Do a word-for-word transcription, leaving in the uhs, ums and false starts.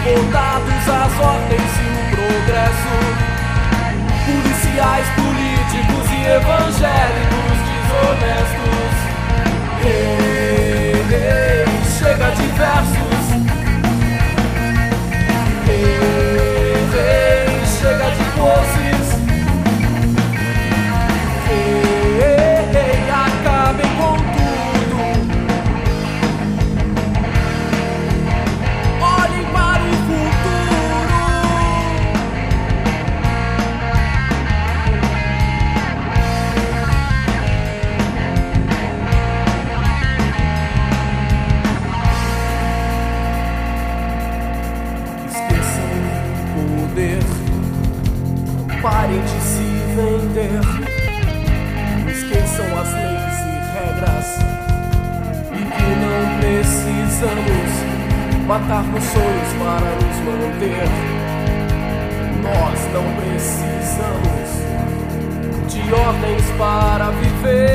Voltados às ordens e o progresso. Policiais, políticos e evangélicos desonestos. Hey, hey, chega de versos. Hey, hey, chega de poses. Hey, hey, acabem com tudo. Olhem para o futuro. Esqueçam o poder. Parem de se vender. Esqueçam as leis e regras. E que não precisamos matar nos sonhos para nos manter. Nós não precisamos de ordens para viver.